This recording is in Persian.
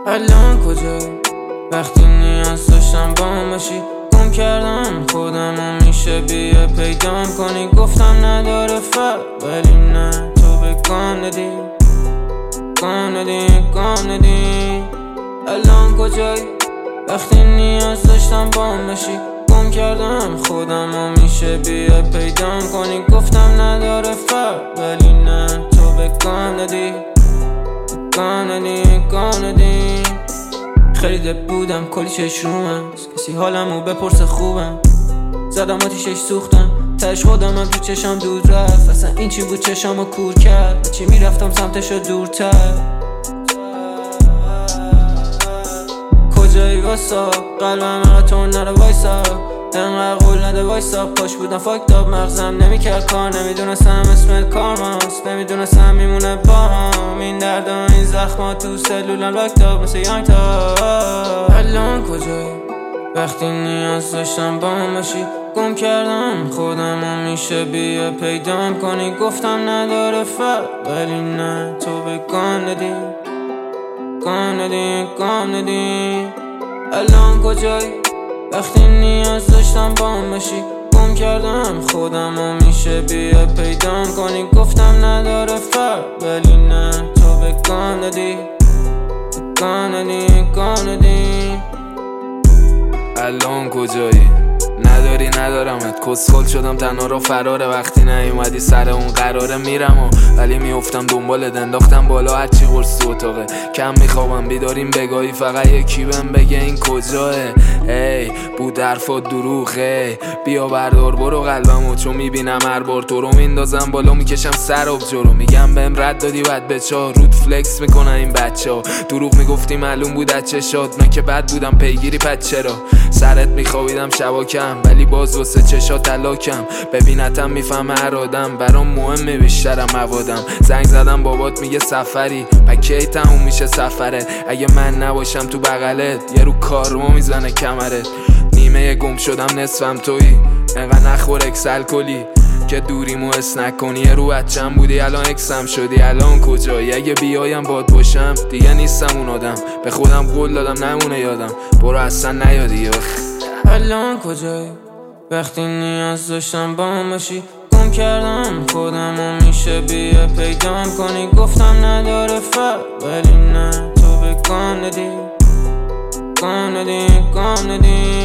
الان کجایی؟ وقتی نیاز داشتم با هم باشی گم کردم خودم و میشه بیا پیدام کنی. گفتم نداره فرق ولی نه تو به گام ندی الان کجایی؟ وقتی نیاز داشتم با هم باشی گم کردم خودم و میشه بیا پیدام کنی. گفتم نداره فرق ولی نه تو به گام ندی خریده بودم کلی چش روم هست، کسی حالمو بپرسه خوبم. زدم آتیشش سوختم تش خودم هم تو چشم دود رفت. اصلا این چی بود چشمو کور کرد، چی میرفتم سمتشو دورتر. کجایی واسا قلبم تو نره وایسا، انقدر قول نده وایسا. پاش بودم فاکتاب مغزم نمیکرد کار، نمیدونستم اسم کارماست، نمیدونستم میمونه با هم این درد و این زخما تو سلولم لاکتاب مثل یانگ تا. الان کجایی؟ وقتی نیاز داشتم با هم باشی گم کردم خودم و میشه بیا پیدام کنی. گفتم نداره فرق ولی نه تو به گام ندی الان کجایی؟ وقتی نیاز داشتم با هم باشی گم کردم خودم و میشه بیا پیدام کنی. گفتم نداره فرق ولی نه تو به گام ندی الان کجایی؟ ندارمت کسخل شدم تنها رو فراره. وقتی نیومدی سر اون قراره میرم ولی میافتم دنبالت، انداختم بالا هرچی قرص تو اتاقه. کم میخوابم بیداریم بگاهی فقط یکی بهم بگه این کجاه. ای بود حرفات دروغه، بیا بردار برو قلبمو، چون میبینم هر بار تو رو میندازم بالا میکشم سر آب جلو. میگم بهم رد دادی بعد به چا رود فلکس میکنن این بچه ها. دروغ میگفتی معلوم بود از چشات، من که بد بودم پیگیری پد چرا. سرت میخوابیدم شبا کم ولی باز واسه چشا تلاکم. ببینتم میفهمه هر آدم برام مهمه بیشترم موادم. زنگ زدم بابات میگه سفری پکی تموم میشه سفره. اگه من نباشم تو بغلت یه رو کارما میزنه کمرت. نیمه گم شدم نصفم تویی، انقدر نخور اکسل کلی که دوریمو حس نکنی. یه رو بچم بودی الان اکسم شدی. الان کجایی؟ اگه بیایم باد باشم دیگه نیستم اون آدم. به خودم قول دادم نمونه یادم، برو اصلا نیادی. الان کجایی؟ وقتی نیاز داشتم با هم باشی گم کردم خودم و میشه بیا پیدام کنی. گفتم نداره فرق ولی نه تو به گام ندی